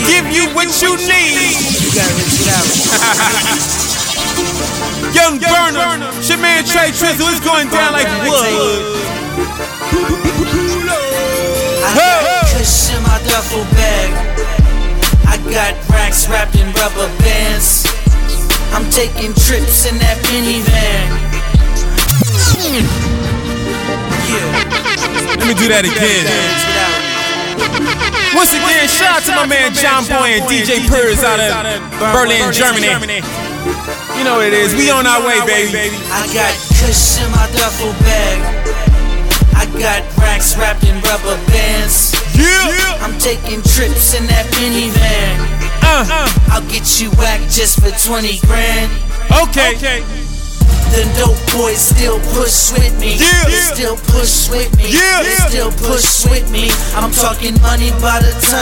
give you what you need. You gotta rinse it out. Young Burner, it's your man Trey Trizzle, it's going down like wood. I got kush in my duffel bag. I got racks wrapped in rubber bands. I'm taking trips in that minivan. Yeah. Let me do that again. Once again, shout out to my man John Boy and DJ Purrs out of Berlin, Germany. You know what it is, we on our way, baby. I got kush in my duffel bag. I got racks wrapped in rubber bands. Yeah. I'm taking trips in that minivan. I'll get you whack just for 20 grand. Okay. The dope boys still push with me. They still push with me. They still push with me. I'm talking money by the ton.